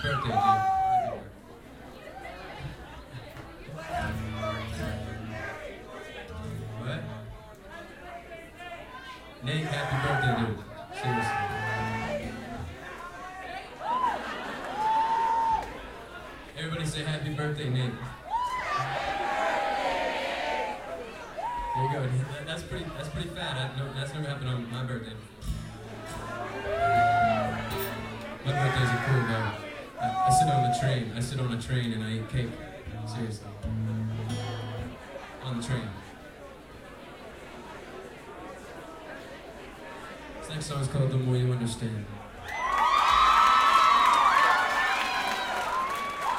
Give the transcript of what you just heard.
birthday, dude. What? Nate, happy birthday, dude. Seriously. Everybody say happy birthday, Nate. There you go. That's pretty fat. That's never happened on my birthday before. My birthdays are cool, though. I sit on the train. I sit on a train and I eat cake. Seriously. On the train. This next song is called The More You Understand.